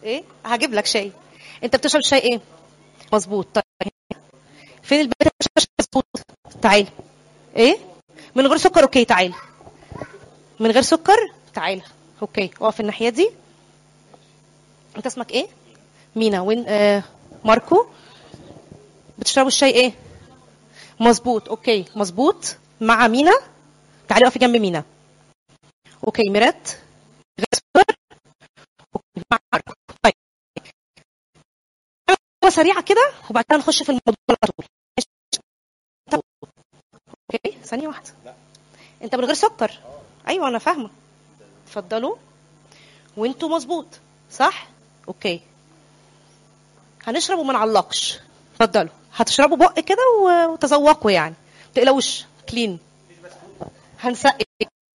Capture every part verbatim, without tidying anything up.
ايه هجيب لك شاي. انت بتشرب شاي ايه؟ مظبوط. طيب فين البنات اللي بتشرب شاي مظبوط؟ تعالي. ايه من غير سكر؟ اوكي تعالي. من غير سكر تعالى. اوكي اقف الناحيه دي. انت اسمك ايه؟ مينا. وين آه ماركو؟ بتشربوا الشاي ايه؟ مظبوط. اوكي مظبوط مع مينا. تعالي اقفي جنب مينا. اوكي ميرات غير سكر. اوكي مع ماركو. طيب سريعه كده وبعد كده نخش في الموضوع على طول. اوكي ثانيه واحده. انت من غير سكر؟ ايوه انا فاهمه. اتفضلوا. وانتوا مظبوط صح؟ اوكي هنشرب وما نعلقش. اتفضلوا. هتشربوا بق كده وتذوقوا يعني ما تقلقوش. كلين. هنسقي.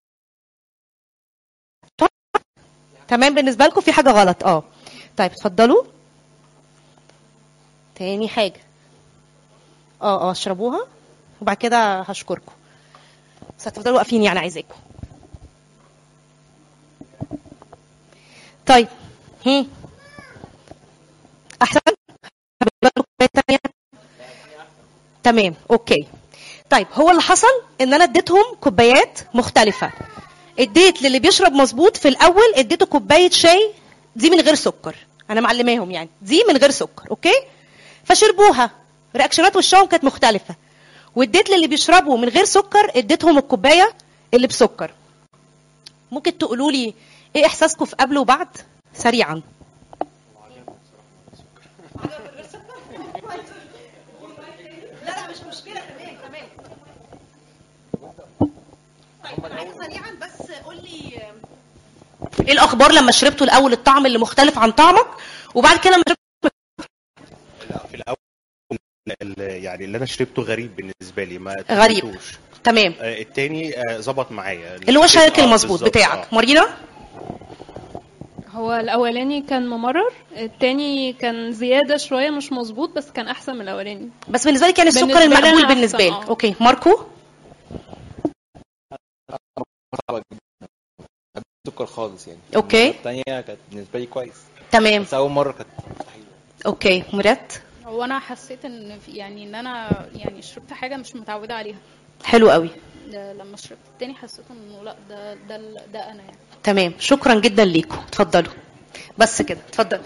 تمام بالنسبه لكم؟ في حاجه غلط؟ اه طيب اتفضلوا. تاني حاجه اه اه اشربوها وبعد كده هشكركم. بس هتفضلوا واقفين يعني عايزاكم. طيب هم احسن. تمام اوكي. طيب هو اللي حصل ان انا اديتهم كوبايات مختلفه. اديت للي بيشرب مظبوط في الاول اديته كوبايه شاي دي من غير سكر. انا معلماهم يعني دي من غير سكر. اوكي فشربوها. رياكشنات وشهم كانت مختلفه. واديت للي بيشربوا من غير سكر اديتهم الكوبايه اللي بسكر. ممكن تقولوا لي ايه احساسكم في قبل وبعد سريعا؟ لا لا مش مشكله. تمام تمام. طيب عايز سريعا بس قول لي ايه الاخبار لما شربته الاول الطعم اللي مختلف عن طعمك وبعد كده لما شربته. لا في الاول يعني اللي انا شربته غريب بالنسبه لي ما غريب. تفوتوش. تمام. آه التاني ظبط آه معايا اللي هو شايك آه المظبوط بتاعك. آه. مارينا؟ هو الاولاني كان ممرر، التاني كان زياده شويه مش مظبوط بس كان احسن من الاولاني. بس بالنسبه لي كان السكر المقبول بالنسبه لي. اوكي ماركو؟ سكر خالص يعني. اوكي. الثانيه كانت بالنسبه لي كويس. تمام. بس اول مره كانت مستحيل. اوكي مرات؟ هو انا حسيت ان يعني ان انا يعني شربت حاجه مش متعوده عليها. حلو قوي. لما شربت التاني حسيت انه لا ده ده ده انا يعني. تمام شكرا جدا ليكم. اتفضلوا. بس كده اتفضل.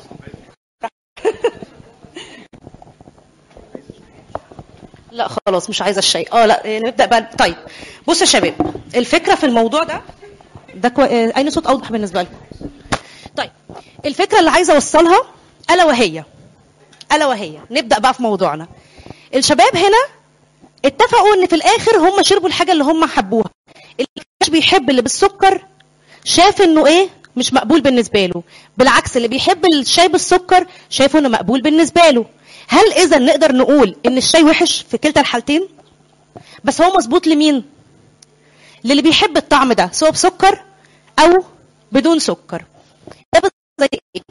لا خلاص مش عايزه الشاي. اه لا نبدا بقى. طيب بصوا يا شباب الفكره في الموضوع ده ده كو... اين صوت اوضح بالنسبه لكم؟ طيب الفكره اللي عايزه اوصلها الا وهي الا وهي نبدا بقى في موضوعنا. الشباب هنا اتفقوا ان في الاخر هم شربوا الحاجه اللي هم حبوها. اللي مش بيحب اللي بالسكر شاف انه ايه مش مقبول بالنسبه له. بالعكس اللي بيحب الشاي بالسكر شايفه انه مقبول بالنسبه له. هل اذا نقدر نقول ان الشاي وحش في كلتا الحالتين؟ بس هو مظبوط لمين؟ للي بيحب الطعم ده سواء بسكر او بدون سكر. ده زي ايه؟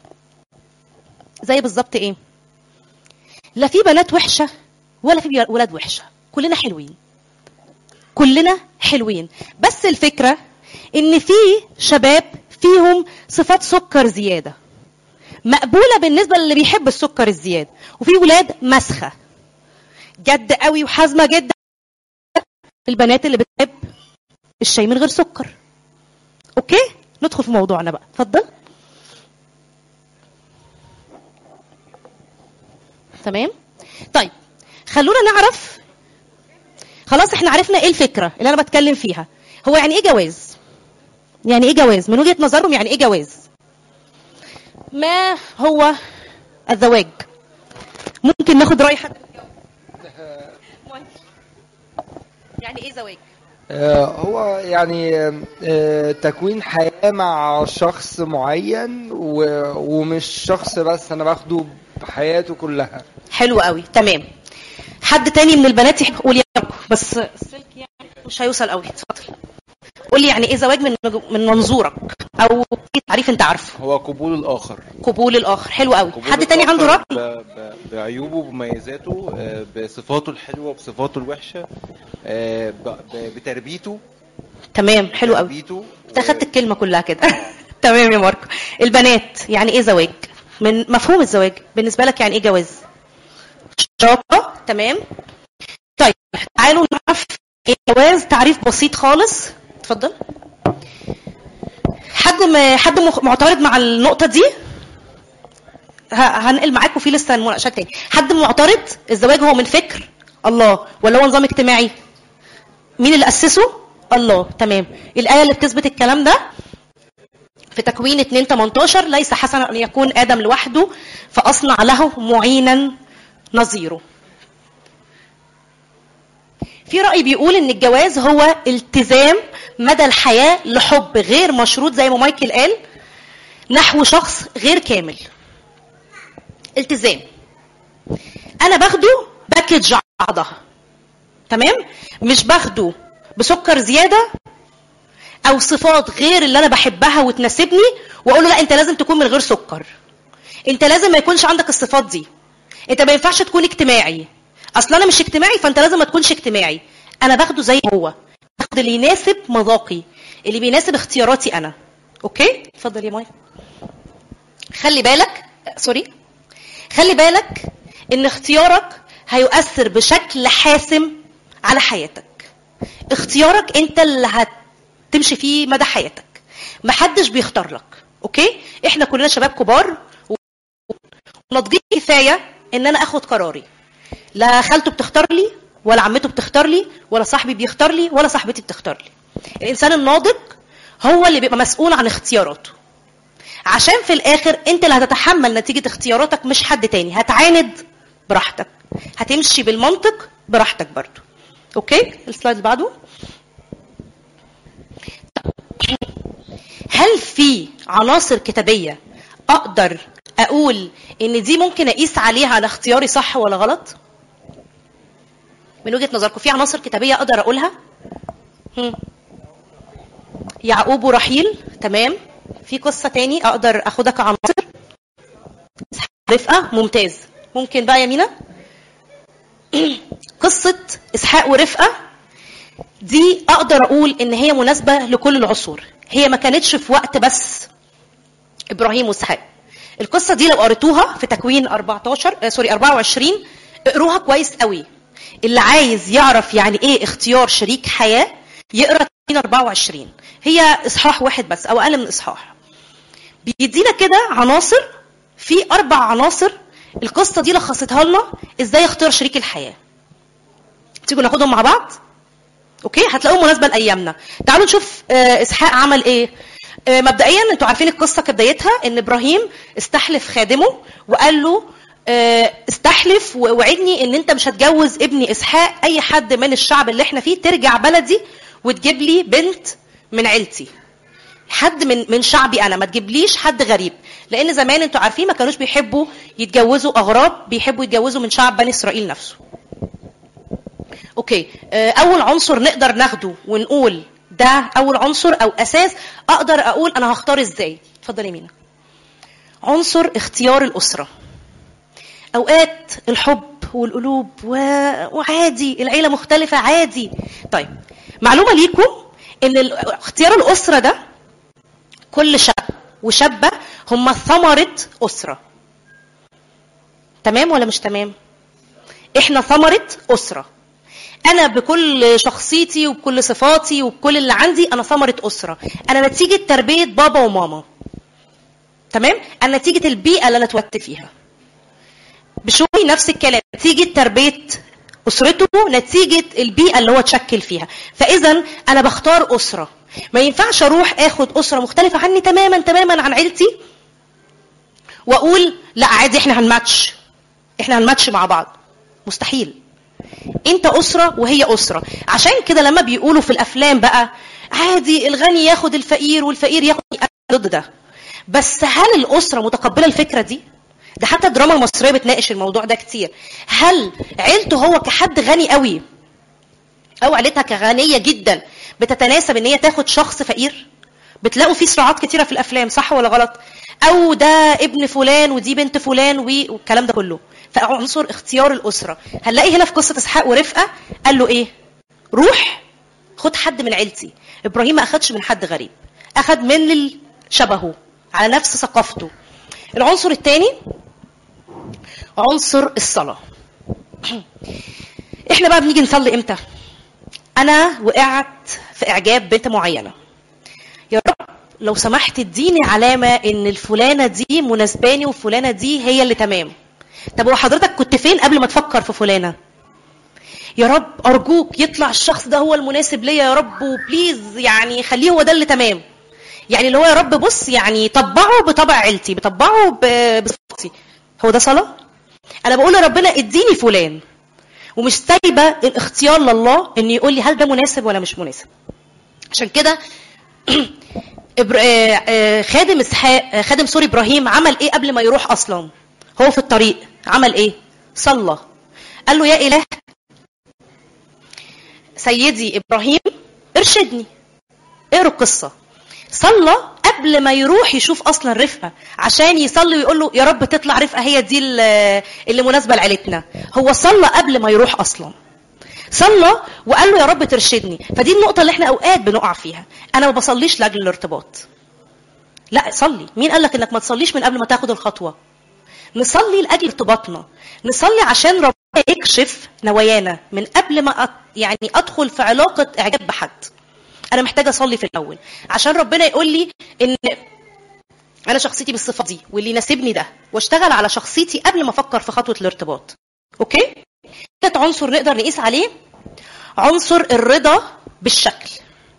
زي بالظبط ايه؟ لا في بنات وحشه ولا في ولاد وحشه. كلنا حلوين. كلنا حلوين. بس الفكره ان في شباب فيهم صفات سكر زياده مقبوله بالنسبه للي بيحب السكر الزياده. وفي ولاد مسخه جد قوي وحازمه جدا البنات اللي بتحب الشاي من غير سكر. اوكي ندخل في موضوعنا بقى. اتفضل. تمام. طيب خلونا نعرف. خلاص احنا عرفنا ايه الفكره اللي انا بتكلم فيها. هو يعني ايه جواز؟ يعني ايه جواز من وجهه نظرهم؟ يعني ايه جواز؟ ما هو الزواج؟ ممكن ناخد راي حد؟ يعني ايه زواج؟ هو يعني تكوين حياة مع شخص معين ومش شخص بس انا باخده بحياته كلها. حلو قوي. تمام. حد تاني من البنات يحب يقول؟ بس السلك يعني مش هيوصل قوي. اتفضل. قول لي يعني ايه زواج من من منظورك او تعريف انت عارفه. هو قبول الاخر. قبول الاخر. حلو قوي. حد تاني عنده راي؟ بعيوبه وبمميزاته بصفاته الحلوه بصفاته الوحشه بتربيته. تمام حلو قوي. انت اخدت الكلمه كلها كده. تمام يا ماركو. البنات، يعني ايه زواج؟ من مفهوم الزواج بالنسبه لك يعني ايه جواز؟ شراكه. تمام. طيب تعالوا نعرف الجواز تعريف بسيط خالص. اتفضل. حد م... حد معترض مع النقطه دي؟ هنقل معاكم في لسه مناقشات تاني. حد معترض؟ الزواج هو من فكر الله ولا هو نظام اجتماعي؟ مين اللي اسسه؟ الله. تمام. الايه اللي بتثبت الكلام ده في تكوين اتنين تمنتاشر، ليس حسنا ان يكون ادم لوحده فاصنع له معينا نظيره. في رأي بيقول ان الجواز هو التزام مدى الحياة لحب غير مشروط زي ما مايكل قال نحو شخص غير كامل. التزام انا باخده باكج بعضها. تمام. مش باخده بسكر زيادة او صفات غير اللي انا بحبها وتناسبني واقول له لا انت لازم تكون من غير سكر، انت لازم ما يكونش عندك الصفات دي، انت ما ينفعش تكون اجتماعي، اصل انا مش اجتماعي فانت لازم ما تكونش اجتماعي. انا باخده زي ما هو، باخد اللي يناسب مذاقي، اللي بيناسب اختياراتي انا. اوكي. اتفضل يا ماي. خلي بالك، سوري، خلي بالك ان اختيارك هيؤثر بشكل حاسم على حياتك. اختيارك انت اللي هتمشي فيه مدى حياتك، محدش بيختار لك. اوكي. احنا كلنا شباب كبار وناضجين كفايه ان انا اخد قراري. لا خالته بتختار لي ولا عمته بتختار لي ولا صاحبي بيختار لي ولا صاحبتي بتختار لي. الانسان الناضج هو اللي بيبقى مسؤول عن اختياراته، عشان في الاخر انت اللي هتتحمل نتيجه اختياراتك مش حد تاني. هتعاند براحتك، هتمشي بالمنطق براحتك برضو. اوكي. السلايد اللي بعده. هل في عناصر كتابيه اقدر اقول ان دي ممكن اقيس عليها انا اختياري صح ولا غلط؟ من وجهة نظركم في عناصر كتابية اقدر اقولها؟ هم. يعقوب ورحيل. تمام. في قصة تاني اقدر اخدها كعناصر؟ رفقة. ممتاز. ممكن بقى يا مينا قصة اسحاق ورفقة دي اقدر اقول ان هي مناسبة لكل العصور، هي ما كانتش في وقت بس ابراهيم واسحاق. القصة دي لو قريتوها في تكوين أربعتاشر آه سوري أربعة وعشرين اقروها كويس قوي. اللي عايز يعرف يعني ايه اختيار شريك حياة يقرا تكوين أربعة وعشرين. هي اصحاح واحد بس او اقل من اصحاح. بيدينا كده عناصر، في اربع عناصر القصة دي لخصتها لنا ازاي اختار شريك الحياة. تيجوا ناخدهم مع بعض. اوكي. هتلاقوهم مناسبة لايامنا. تعالوا نشوف آه اسحاق عمل ايه. مبدئيا انتوا عارفين القصه كبدايتها ان ابراهيم استحلف خادمه وقال له استحلف ووعدني ان انت مش هتجوز ابني اسحاق اي حد من الشعب اللي احنا فيه، ترجع بلدي وتجيب لي بنت من عيلتي، حد من من شعبي انا، ما تجيبليش حد غريب، لان زمان انتوا عارفين ما كانوش بيحبوا يتجوزوا اغراب، بيحبوا يتجوزوا من شعب بني اسرائيل نفسه. اوكي. اول عنصر نقدر ناخده ونقول ده اول عنصر او اساس اقدر اقول انا هختار ازاي. اتفضل يا مينا. عنصر اختيار الاسره. اوقات الحب والقلوب وعادي، العيله مختلفه عادي. طيب معلومه ليكم ان اختيار الاسره ده كل شاب وشابه هم ثمره اسره. تمام ولا مش تمام؟ احنا ثمره اسره. انا بكل شخصيتي وبكل صفاتي وبكل اللي عندي انا ثمره اسره، انا نتيجه تربيه بابا وماما. تمام. انا نتيجه البيئه اللي انا اتولدت فيها. بشوي نفس الكلام، نتيجه تربيه اسرته، نتيجه البيئه اللي هو اتشكل فيها. فاذا انا بختار اسره. ما ينفعش اروح اخد اسره مختلفه عني تماما تماما عن عيلتي واقول لا عادي احنا هنماتش احنا هنماتش مع بعض. مستحيل. انت اسره وهي اسره. عشان كده لما بيقولوا في الافلام بقى عادي الغني ياخد الفقير والفقير ياخد، ضد ده. بس هل الاسره متقبله الفكره دي؟ ده حتى الدراما المصريه بتناقش الموضوع ده كتير. هل عيلته هو كحد غني قوي او عيلتها كغنيه جدا بتتناسب ان هي تاخد شخص فقير؟ بتلاقوا في صراعات كتيره في الافلام، صح ولا غلط؟ او ده ابن فلان ودي بنت فلان والكلام ده كله. فعنصر اختيار الاسره. هنلاقي هنا في قصه اسحاق ورفقه قال له ايه؟ روح خد حد من عيلتي. ابراهيم ما اخدش من حد غريب، اخد من شبهه، على نفس ثقافته. العنصر الثاني عنصر الصلاة. احنا بقى بنيجي نصلي امتى؟ انا وقعت في اعجاب بنت معينة، يا رب لو سمحت اديني علامة ان الفلانة دي مناسباني وفلانة دي هي اللي تمام. طب هو حضرتك كنت فين قبل ما تفكر في فلانة؟ يا رب ارجوك يطلع الشخص ده هو المناسب ليا يا رب، وبليز يعني خليه هو ده اللي تمام. يعني اللي هو يا رب بص يعني طبعه بطبع عيلتي، بطبعه بصفتي. هو ده صلاة؟ انا بقول لربنا اديني فلان، ومش سايبه الاختيار لله ان يقول لي هل ده مناسب ولا مش مناسب. عشان كده خادم اسحاق خادم سوري ابراهيم عمل ايه قبل ما يروح اصلا؟ هو في الطريق عمل ايه؟ صلى. قال له يا اله سيدي ابراهيم ارشدني. اقروا القصه. صلى قبل ما يروح يشوف اصلا رفقه، عشان يصلي ويقول له يا رب تطلع رفقه هي دي اللي مناسبه لعيلتنا. هو صلى قبل ما يروح اصلا، صلى وقال له يا رب ترشدني. فدي النقطه اللي احنا اوقات بنقع فيها. انا ما بصليش لاجل الارتباط. لا صلي. مين قال لك انك ما تصليش من قبل ما تاخد الخطوه؟ نصلي لاجل ارتباطنا، نصلي عشان ربنا يكشف نوايانا من قبل ما أت... يعني ادخل في علاقه اعجاب بحد. انا محتاجه اصلي في الاول عشان ربنا يقول لي ان انا شخصيتي بالصفه دي واللي يناسبني ده، واشتغل على شخصيتي قبل ما افكر في خطوه الارتباط. اوكي؟ ثالث عنصر نقدر نقيس عليه عنصر الرضا بالشكل.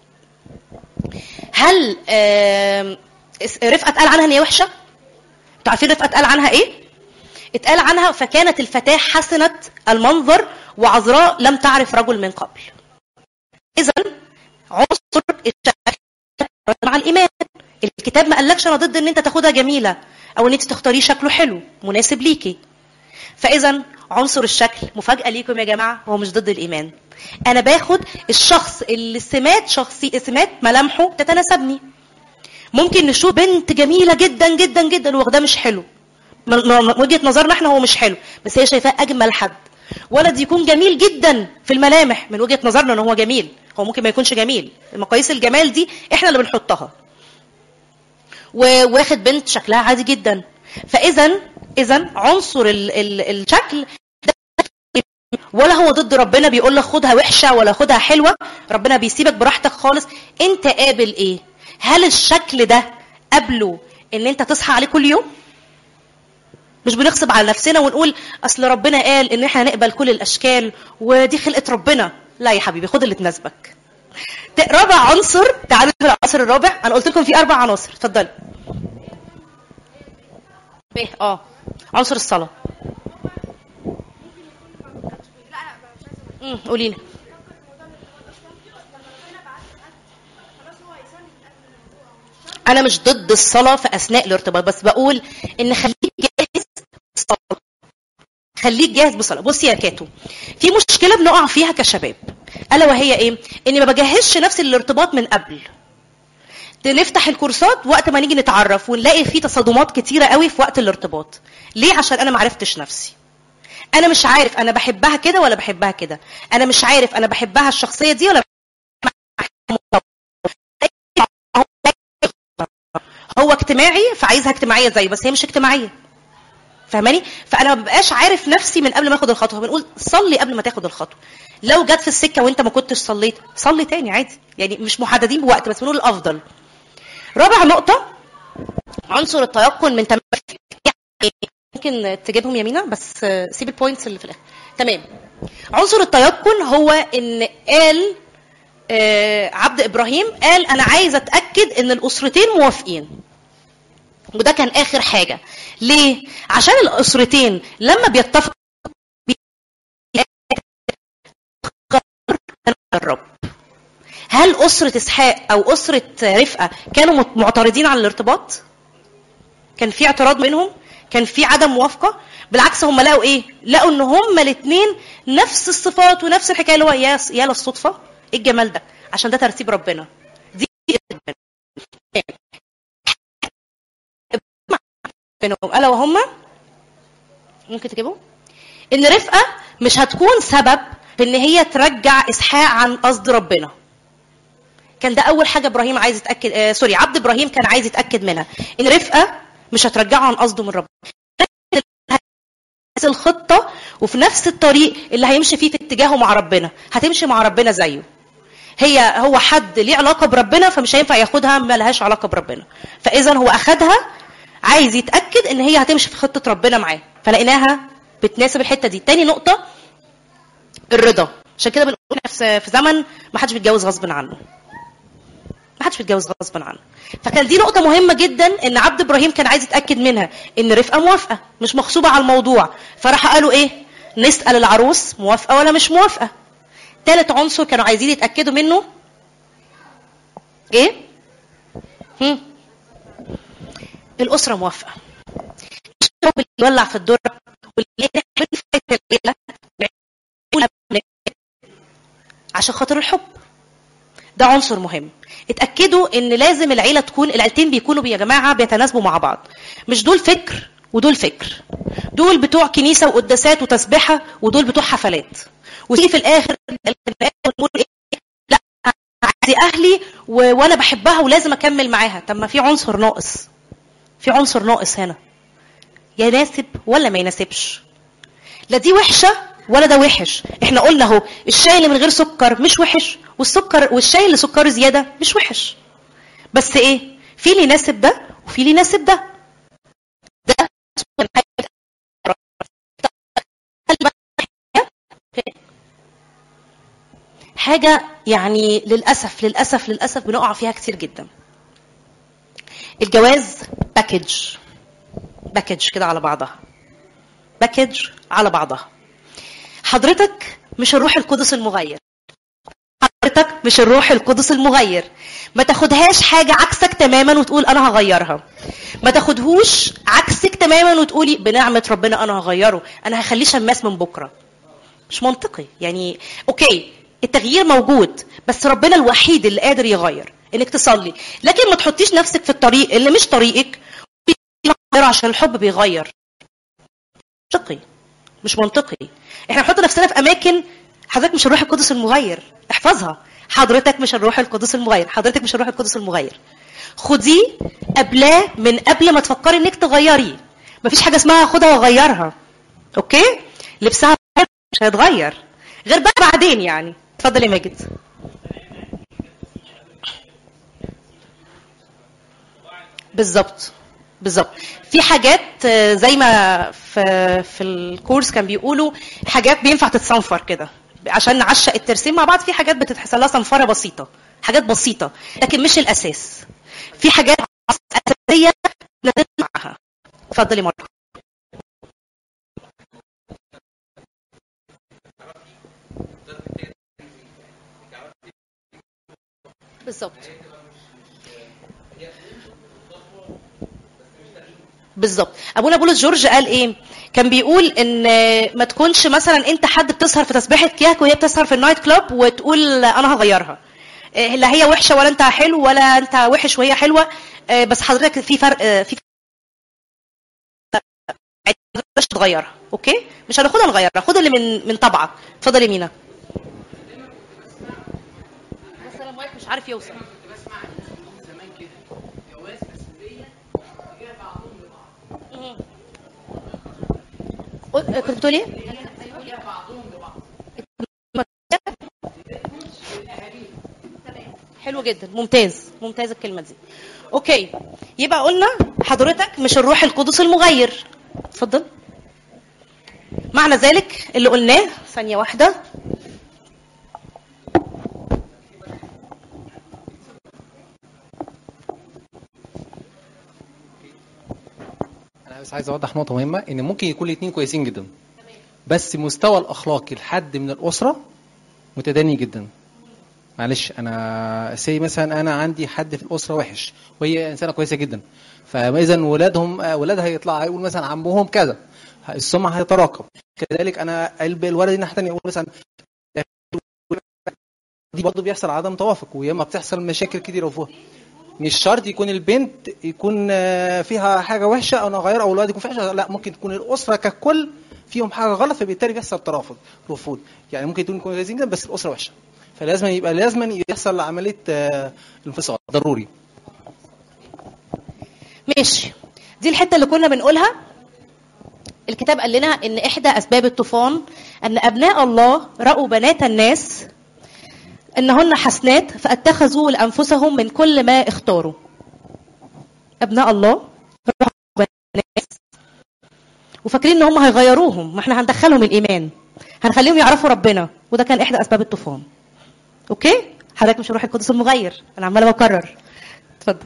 هل رفقه اتقال عنها ان هي وحشه؟ انتوا عارفين رفقه اتقال عنها ايه؟ اتقال عنها فكانت الفتاه حسنه المنظر وعذراء لم تعرف رجل من قبل. اذا عنصر الشكل مع الايمان. الكتاب ما قالكش انا ضد ان انت تاخدها جميله او ان انت تختاريه شكله حلو مناسب ليكي. فاذا عنصر الشكل مفاجاه ليكم يا جماعه هو مش ضد الايمان. انا باخد الشخص اللي سمات شخصي سمات ملامحه تتناسبني. ممكن نشوف بنت جميله جدا جدا جدا واخده مش حلو، من وجهه نظرنا احنا هو مش حلو، بس هي شايفاه اجمل حد. ولد يكون جميل جدا في الملامح من وجهه نظرنا ان هو جميل، هو ممكن ما يكونش جميل. المقاييس الجمال دي احنا اللي بنحطها. وواخد بنت شكلها عادي جدا. فاذا اذا عنصر ال ال الشكل ولا هو ضد ربنا بيقول لك خدها وحشه ولا خدها حلوه. ربنا بيسيبك براحتك خالص. انت قابل ايه؟ هل الشكل ده قبله ان انت تصحى عليه كل يوم؟ مش بنغصب على نفسنا ونقول اصل ربنا قال ان احنا نقبل كل الاشكال ودي خلقه ربنا. لا يا حبيبي، خد اللي تناسبك. رابع عنصر، تعالوا نشوف العنصر الرابع. انا قلت لكم في اربع عناصر، اتفضلي. ايه اه عنصر الصلاه. امم قولي لي. انا مش ضد الصلاه في اثناء الارتباط، بس بقول ان خليك جاهز بالصلاه. خليك جاهز بالصلاه. بصي يا كاتو، في مشكله بنقع فيها كشباب، الا وهي ايه؟ اني ما بجهزش نفسي للارتباط من قبل. نفتح الكورسات وقت ما نيجي نتعرف ونلاقي فيه تصادمات كتيره قوي في وقت الارتباط. ليه؟ عشان انا ما عرفتش نفسي. انا مش عارف انا بحبها كده ولا بحبها كده. انا مش عارف انا بحبها الشخصيه دي ولا هو اجتماعي فعايزها اجتماعيه زيه، بس هي مش اجتماعيه. فاهماني؟ فانا ما ببقاش عارف نفسي من قبل ما اخد الخطوه. بنقول صلي قبل ما تاخد الخطوه. لو جت في السكه وانت ما كنتش صليت صلي تاني عادي، يعني مش محددين بوقت، بس بنقول الافضل. رابع نقطه عنصر التيقن من تمام. ممكن تجيبهم يمينه بس سيب البوينتس اللي في الاخر. تمام. عنصر التيقن هو ان قال آه عبد ابراهيم قال انا عايز اتاكد ان الاسرتين موافقين، وده كان اخر حاجه. ليه؟ عشان الاسرتين لما بيتفقوا الرب. هل اسره اسحاق او اسره رفقه كانوا معترضين على الارتباط؟ كان في اعتراض منهم؟ كان في عدم موافقه؟ بالعكس هم لقوا ايه؟ لقوا ان هم الاثنين نفس الصفات ونفس الحكايه، اللي هو يا يا للصدفه ايه الجمال ده، عشان ده ترتيب ربنا. دي بينهم الا وهم ممكن تجيبوا ان رفقه مش هتكون سبب في ان هي ترجع اسحاق عن قصد ربنا. كان ده اول حاجه ابراهيم عايز يتاكد آه سوري عبد ابراهيم كان عايز يتاكد منها، ان رفقه مش هترجعه عن قصده من ربنا، نفس الخطه وفي نفس الطريق اللي هيمشي فيه في اتجاهه مع ربنا، هتمشي مع ربنا زيه. هي هو حد ليه علاقه بربنا فمش هينفع ياخدها ما لهاش علاقه بربنا، فاذا هو اخدها عايز يتاكد ان هي هتمشي في خطه ربنا معاه، فلقيناها بتناسب الحته دي. تاني نقطه الرضا، عشان كده بنقول في زمن ما حدش بيتجوز غصب عنه، ما حدش بيتجوز غصب عنه. فكان دي نقطه مهمه جدا ان عبد ابراهيم كان عايز يتاكد منها ان رفقه موافقه مش مغصوبه على الموضوع، فراح قالوا ايه؟ نسال العروس موافقه ولا مش موافقه. ثالث عنصر كانوا عايزين يتاكدوا منه ايه؟ هم. الاسره موافقه. الشاب اللي يولع في الدره واللي يعمل في الليله عشان خاطر الحب، ده عنصر مهم. اتاكدوا ان لازم العيله تكون، العيلتين بيكونوا يا جماعه بيتناسبوا مع بعض، مش دول فكر ودول فكر، دول بتوع كنيسه وقداسات وتسبيحه ودول بتوع حفلات، وتيجي في الاخر نقول ايه؟ لا عايزي اهلي و... وانا بحبها ولازم اكمل معاها. طب ما في عنصر ناقص، في عنصر ناقص هنا، يناسب ولا ما يناسبش؟ لا دي وحشه ولا ده وحش. احنا قلنا اهو الشاي اللي من غير سكر مش وحش، والسكر والشاي اللي سكره زياده مش وحش، بس ايه؟ في اللي يناسب ده وفي اللي يناسب ده. ده حاجه يعني للاسف للاسف للاسف بنقع فيها كتير جدا. الجواز باكج، باكج كده على بعضها، باكج على بعضها. حضرتك مش الروح القدس المغير، حضرتك مش الروح القدس المغير، ما تاخدهاش حاجه عكسك تماما وتقول انا هغيرها، ما تاخدهوش عكسك تماما وتقولي بنعمه ربنا انا هغيره، انا هخليه شماس من بكره. مش منطقي يعني. اوكي التغيير موجود، بس ربنا الوحيد اللي قادر يغير، انك تصلي، لكن ما تحطيش نفسك في الطريق اللي مش طريقك عشان الحب بيغير. منطقي مش منطقي. احنا نحط نفسنا في اماكن حضرتك مش الروح القدس المغير، احفظها، حضرتك مش الروح القدس المغير، حضرتك مش الروح القدس المغير. خديه قبلاه من قبل ما تفكري انك تغيري. مفيش حاجه اسمها خدها واغيرها، اوكي؟ لبسها مش هيتغير غير بقى بعدين يعني. اتفضل يا ماجد. بالظبط بالظبط. في حاجات زي ما في في الكورس كان بيقولوا حاجات بينفع تتصنفر كده عشان نعشق الترسيم مع بعض، في حاجات بتتحصل لها صنفره بسيطه، حاجات بسيطه لكن مش الاساس. في حاجات اساسيه نتفق معاها. اتفضلي مره. بالظبط بالظبط. ابونا بولس جورج قال ايه؟ كان بيقول ان ما تكونش مثلا انت حد بتسهر في تسبيحه كياك وهي بتسهر في النايت كلاب وتقول انا هغيرها، لا هي وحشه ولا انت حلو ولا انت وحش وهي حلوه، بس حضرتك في فرق، في مش تغيرها. اوكي مش هناخدها نغيرها، خد اللي من من طبعك. اتفضل يا مينا. بس انا مايك مش عارف يوصل. كنت بتقول ايه؟ حلو جدا، ممتاز ممتاز الكلمه دي. اوكي يبقى قلنا حضرتك مش الروح القدس المغير. اتفضل. معنى ذلك اللي قلناه ثانيه واحده. بس عايز اوضح نقطه مهمه، ان ممكن يكون الاثنين كويسين جدا بس مستوى الاخلاقي لحد من الاسره متدني جدا. معلش انا سي مثلا انا عندي حد في الاسره وحش وهي انسانه كويسه جدا، فاذا ولادهم ولادها يطلع يقول مثلا عمهم كذا، السمعه هيتراكم. كذلك انا الولد الناحيه الثانيه يقول مثلا دي برضه بيحصل عدم توافق، وياما بتحصل مشاكل كتير وفوق. مش شرط يكون البنت يكون فيها حاجه وحشه او نغير او الولد يكون فيها حاجه، لا ممكن تكون الاسره ككل فيهم حاجه غلط، فبالتالي بيحصل ترافض رفض. يعني ممكن يكون كويسين جدا بس الاسره وحشه، فلازم يبقى لازم يحصل عمليه آه، انفصال ضروري. ماشي، دي الحته اللي كنا بنقولها. الكتاب قال لنا ان احدى اسباب الطوفان ان ابناء الله راوا بنات الناس انهن حسنات فاتخذوا لانفسهم من كل ما اختاروا. ابناء الله راوا بنات الناس وفاكرين ان هم هيغيروهم، ما احنا هندخلهم الايمان، هنخليهم يعرفوا ربنا، وده كان احدى اسباب الطوفان. اوكي، حضرتك مش الروح القدس المغير، انا عماله بكرر. اتفضل.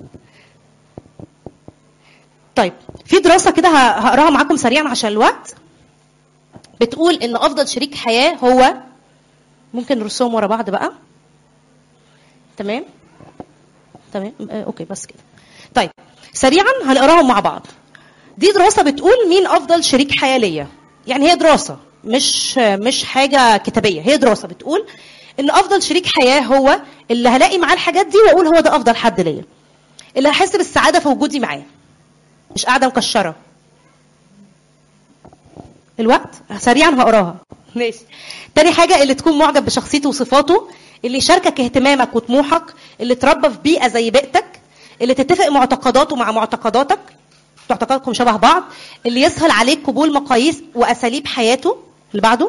طيب، في دراسه كده هقراها معاكم سريعا عشان الوقت، بتقول ان افضل شريك حياه هو، ممكن نرسمهم ورا بعض بقى. تمام تمام آه، اوكي بس كده. طيب سريعا هنقراهم مع بعض. دي دراسه بتقول مين افضل شريك حياه ليا، يعني هي دراسه مش مش حاجه كتابيه، هي دراسه بتقول ان افضل شريك حياه هو اللي هلاقي معاه الحاجات دي واقول هو ده افضل حد ليا، اللي هحس بالسعاده في وجودي معاه، مش قاعده مكشره. الوقت سريعا هقراها. ماشي. تاني حاجه اللي تكون معجب بشخصيته وصفاته، اللي يشاركك اهتمامك وطموحك، اللي تربى في بيئه زي بيئتك، اللي تتفق معتقداته مع معتقداتك، معتقداتكم شبه بعض، اللي يسهل عليك قبول مقاييس واساليب حياته. اللي بعده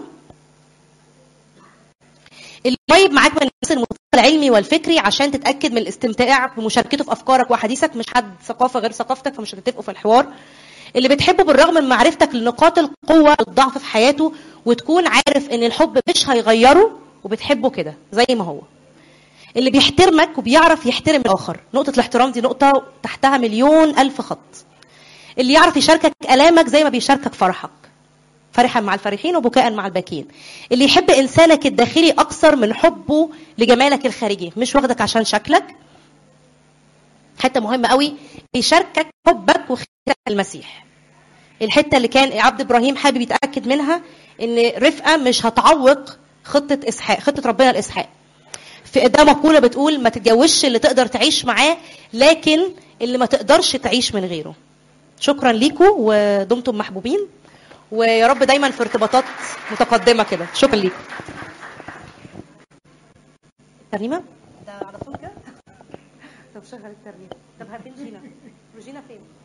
اللي قريب معاك من الناس المستوى العلمي والفكري عشان تتاكد من الاستمتاع بمشاركته في افكارك وحديثك، مش حد ثقافه غير ثقافتك فمش هتتفقوا في الحوار. اللي بتحبه بالرغم من معرفتك لنقاط القوه والضعف في حياته، وتكون عارف ان الحب مش هيغيره وبتحبه كده زي ما هو. اللي بيحترمك وبيعرف يحترم الاخر، نقطه الاحترام دي نقطه تحتها مليون الف خط. اللي يعرف يشاركك الامك زي ما بيشاركك فرحك، فرحا مع الفرحين وبكاء مع الباكين. اللي يحب انسانك الداخلي اكثر من حبه لجمالك الخارجي، مش واخدك عشان شكلك. حته مهمه قوي، يشاركك حبك وخيرك المسيح. الحته اللي كان عبد ابراهيم حابب يتاكد منها ان رفقه مش هتعوق خطه اسحاق، خطه ربنا لاسحاق. في ده مقوله بتقول ما تتجوزش اللي تقدر تعيش معاه، لكن اللي ما تقدرش تعيش من غيره. شكرا ليكم ودمتم محبوبين، ويا رب دايما في ارتباطات متقدمه كده. شكرا ليكم. ترنيمه ده على طول كده. طب شغل الترنيمه. طب فين جينا؟ روجينا فين؟